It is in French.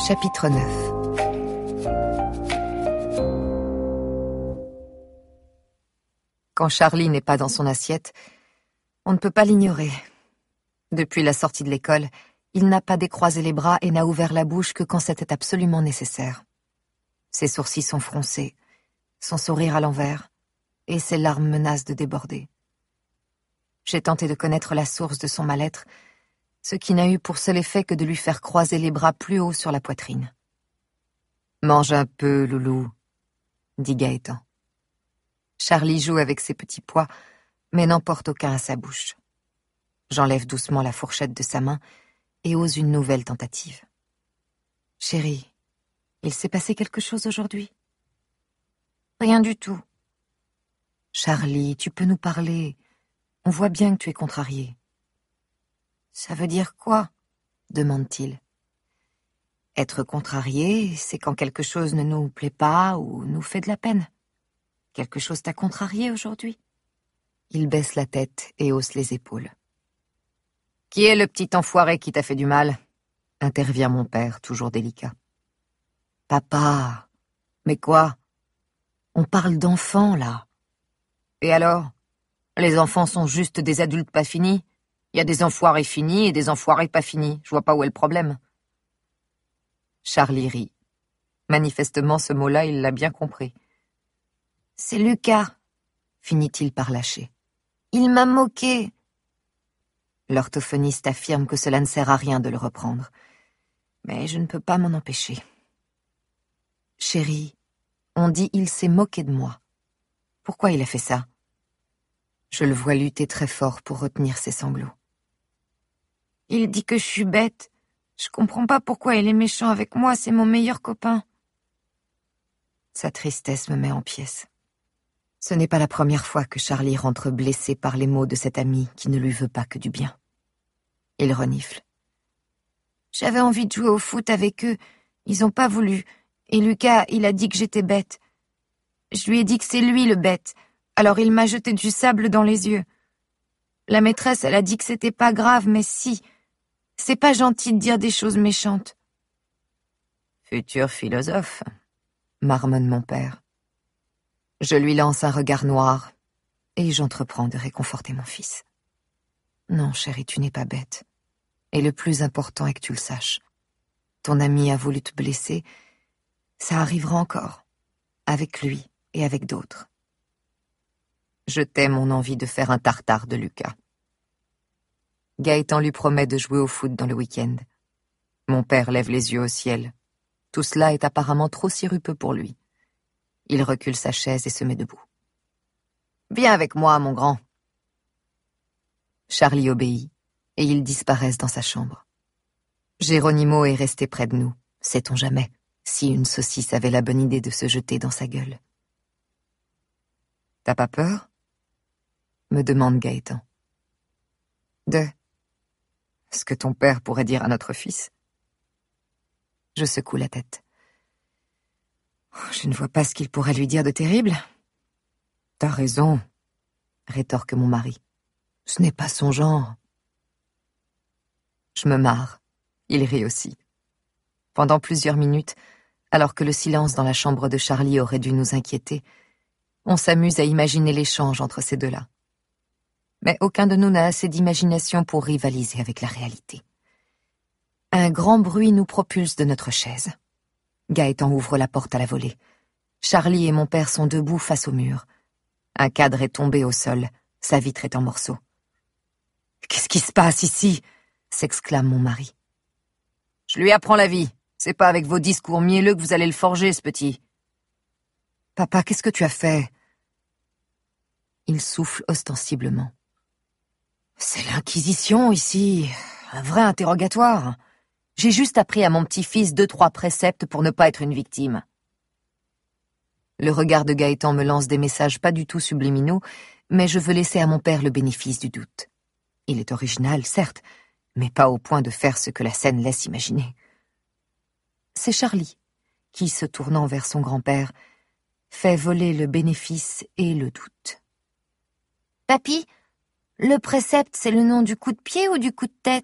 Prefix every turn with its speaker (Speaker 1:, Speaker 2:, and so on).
Speaker 1: Chapitre 9. Quand Charlie n'est pas dans son assiette, on ne peut pas l'ignorer. Depuis la sortie de l'école, il n'a pas décroisé les bras et n'a ouvert la bouche que quand c'était absolument nécessaire. Ses sourcils sont froncés, son sourire à l'envers, et ses larmes menacent de déborder. J'ai tenté de connaître la source de son mal-être, ce qui n'a eu pour seul effet que de lui faire croiser les bras plus haut sur la poitrine. « Mange un peu, loulou », dit Gaëtan. Charlie joue avec ses petits pois, mais n'en porte aucun à sa bouche. J'enlève doucement la fourchette de sa main et ose une nouvelle tentative. « Chérie, il s'est passé quelque chose aujourd'hui ?»« Rien du tout. »« Charlie, tu peux nous parler. On voit bien que tu es contrarié. »« Ça veut dire quoi ?» demande-t-il. Être contrarié, c'est quand quelque chose ne nous plaît pas ou nous fait de la peine. Quelque chose t'a contrarié aujourd'hui ? Il baisse la tête et hausse les épaules. « Qui est le petit enfoiré qui t'a fait du mal ?» intervient mon père, toujours délicat. « Papa, mais quoi ? On parle d'enfants, là. » « Et alors ? Les enfants sont juste des adultes pas finis ? Il y a des enfoirés finis et des enfoirés pas finis. Je vois pas où est le problème. » Charlie rit. Manifestement, ce mot-là, il l'a bien compris. « C'est Lucas, » finit-il par lâcher. « Il m'a moqué. » L'orthophoniste affirme que cela ne sert à rien de le reprendre. Mais je ne peux pas m'en empêcher. « Chérie, on dit il s'est moqué de moi. Pourquoi il a fait ça ?» Je le vois lutter très fort pour retenir ses sanglots. « Il dit que je suis bête. Je comprends pas pourquoi il est méchant avec moi, c'est mon meilleur copain. » Sa tristesse me met en pièces. Ce n'est pas la première fois que Charlie rentre blessé par les mots de cet ami qui ne lui veut pas que du bien. Il renifle. « J'avais envie de jouer au foot avec eux, ils ont pas voulu, et Lucas, il a dit que j'étais bête. Je lui ai dit que c'est lui le bête, alors il m'a jeté du sable dans les yeux. La maîtresse, elle a dit que c'était pas grave, mais si, c'est pas gentil de dire des choses méchantes. » « Futur philosophe », marmonne mon père. Je lui lance un regard noir, et j'entreprends de réconforter mon fils. « Non, chérie, tu n'es pas bête. Et le plus important est que tu le saches. Ton ami a voulu te blesser, ça arrivera encore, avec lui et avec d'autres. » Je tais mon envie de faire un tartare de Lucas. Gaëtan lui promet de jouer au foot dans le week-end. Mon père lève les yeux au ciel. Tout cela est apparemment trop sirupeux pour lui. Il recule sa chaise et se met debout. « Viens avec moi, mon grand. » Charlie obéit, et ils disparaissent dans sa chambre. Geronimo est resté près de nous, sait-on jamais, si une saucisse avait la bonne idée de se jeter dans sa gueule. « T'as pas peur ?» me demande Gaëtan. « De ce que ton père pourrait dire à notre fils ?» Je secoue la tête. « Je ne vois pas ce qu'il pourrait lui dire de terrible. »« T'as raison, » rétorque mon mari. « Ce n'est pas son genre. » Je me marre. Il rit aussi. Pendant plusieurs minutes, alors que le silence dans la chambre de Charlie aurait dû nous inquiéter, on s'amuse à imaginer l'échange entre ces deux-là. Mais aucun de nous n'a assez d'imagination pour rivaliser avec la réalité. Un grand bruit nous propulse de notre chaise. Gaëtan ouvre la porte à la volée. Charlie et mon père sont debout face au mur. Un cadre est tombé au sol, sa vitre est en morceaux. « Qu'est-ce qui se passe ici ?» s'exclame mon mari. « Je lui apprends la vie. C'est pas avec vos discours mielleux que vous allez le forger, ce petit. »« Papa, qu'est-ce que tu as fait ?» Il souffle ostensiblement. « C'est l'Inquisition, ici. Un vrai interrogatoire. J'ai juste appris à mon petit-fils 2-3 préceptes pour ne pas être une victime. » Le regard de Gaëtan me lance des messages pas du tout subliminaux, mais je veux laisser à mon père le bénéfice du doute. Il est original, certes, mais pas au point de faire ce que la scène laisse imaginer. C'est Charlie qui, se tournant vers son grand-père, fait voler le bénéfice et le doute. « Papy, le précepte, c'est le nom du coup de pied ou du coup de tête ?»